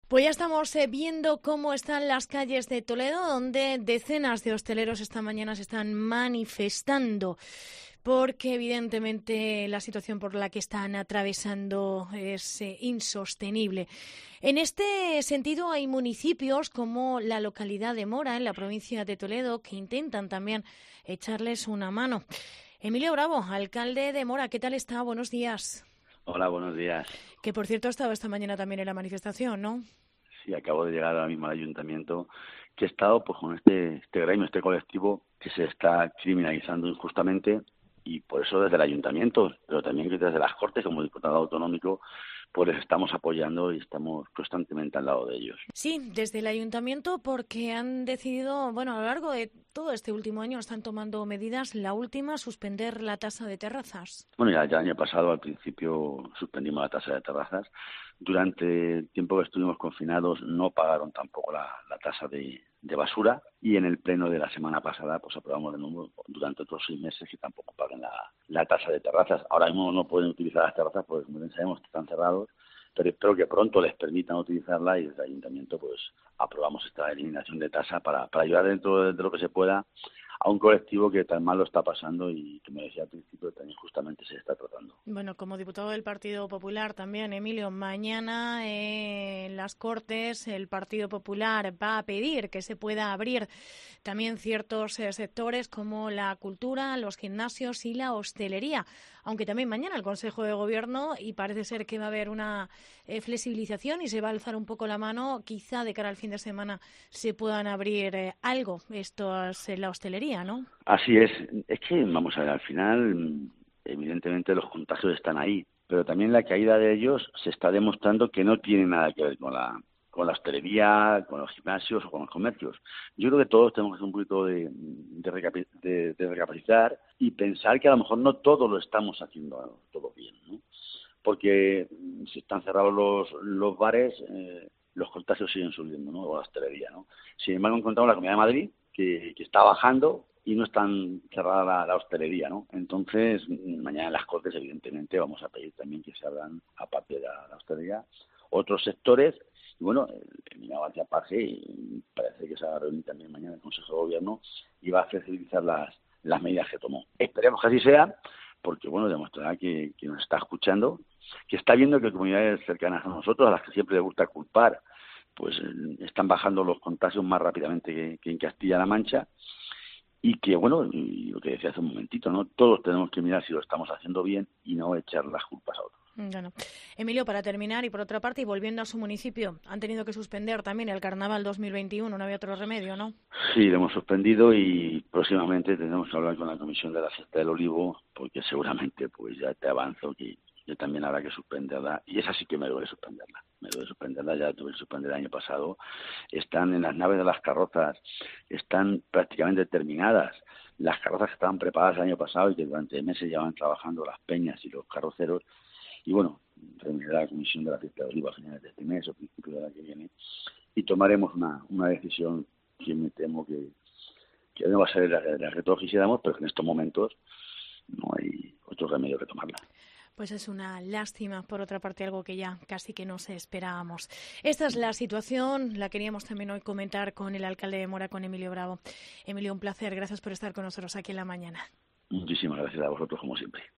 Pues ya estamos viendo cómo están las calles de Toledo, donde decenas de hosteleros esta mañana se están manifestando, porque evidentemente la situación por la que están atravesando es insostenible. En este sentido, hay municipios como la localidad de Mora, en la provincia de Toledo, que intentan también echarles una mano. Emilio Bravo, alcalde de Mora, ¿qué tal está? Buenos días. Hola, buenos días. Que por cierto ha estado esta mañana también en la manifestación, ¿no? Sí, acabo de llegar ahora mismo al ayuntamiento, que he estado pues con este gremio, este colectivo que se está criminalizando injustamente, y por eso desde el ayuntamiento, pero también desde las Cortes como diputado autonómico, pues les estamos apoyando y estamos constantemente al lado de ellos. Sí, desde el ayuntamiento, porque han decidido, bueno, a lo largo de todo este último año están tomando medidas. La última, suspender la tasa de terrazas. Bueno, ya el año pasado al principio suspendimos la tasa de terrazas. Durante el tiempo que estuvimos confinados no pagaron tampoco la tasa de basura, y en el pleno de la semana pasada pues aprobamos de nuevo durante otros 6 meses que tampoco paguen la tasa de terrazas. Ahora mismo no pueden utilizar las terrazas porque, como bien sabemos, están cerrados, pero espero que pronto les permitan utilizarla, y desde el ayuntamiento pues aprobamos esta eliminación de tasa para ayudar dentro de lo que se pueda a un colectivo que tan mal lo está pasando y que, me decía al principio, tan injustamente se está tratando. Bueno, como diputado del Partido Popular también, Emilio, mañana en las Cortes el Partido Popular va a pedir que se pueda abrir también ciertos sectores como la cultura, los gimnasios y la hostelería. Aunque también mañana el Consejo de Gobierno, y parece ser que va a haber una flexibilización y se va a alzar un poco la mano, quizá de cara al fin de semana se puedan abrir algo. Esto es la hostelería, ¿no? Así es que vamos a ver, al final evidentemente los contagios están ahí, pero también la caída de ellos se está demostrando que no tiene nada que ver con la hostelería, con los gimnasios o con los comercios. Yo creo que todos tenemos que hacer un poquito de recapacitar y pensar que a lo mejor no todo lo estamos haciendo todo bien, ¿no? Porque si están cerrados los bares, los contagios siguen subiendo, ¿no? O la hostelería, ¿no? Sin embargo, encontramos la Comunidad de Madrid que está bajando y no están cerrada la hostelería, ¿no? Entonces, mañana en las Cortes, evidentemente, vamos a pedir también que se abran, aparte de la hostelería, otros sectores. Y bueno, el ministro García Paje parece que se va a reunir también mañana en el Consejo de Gobierno y va a flexibilizar las medidas que tomó. Esperemos que así sea, porque bueno, demostrará que nos está escuchando, que está viendo que comunidades cercanas a nosotros, a las que siempre le gusta culpar, pues están bajando los contagios más rápidamente que en Castilla-La Mancha, y que, bueno, y lo que decía hace un momentito, ¿no? Todos tenemos que mirar si lo estamos haciendo bien y no echar las culpas a otros. Bueno, Emilio, para terminar, y por otra parte, y volviendo a su municipio, han tenido que suspender también el Carnaval 2021, no había otro remedio, ¿no? Sí, lo hemos suspendido y próximamente tendremos que hablar con la Comisión de la Fiesta del Olivo, porque seguramente, pues ya te avanzo, que también habrá que suspenderla, y esa sí que me duele suspenderla. Ya la tuve que suspender el año pasado. Están en las naves de las carrozas, están prácticamente terminadas. Las carrozas que estaban preparadas el año pasado y que durante meses llevaban trabajando las peñas y los carroceros. Y bueno, reunirá la Comisión de la Fiesta de Olivo a finales de este mes o principios de la que viene, y tomaremos una decisión que me temo que no va a ser la que todos quisiéramos, pero que en estos momentos no hay otro remedio que tomarla. Pues es una lástima, por otra parte, algo que ya casi que no se esperábamos. Esta es la situación, la queríamos también hoy comentar con el alcalde de Mora, con Emilio Bravo. Emilio, un placer, gracias por estar con nosotros aquí en la mañana. Muchísimas gracias a vosotros, como siempre.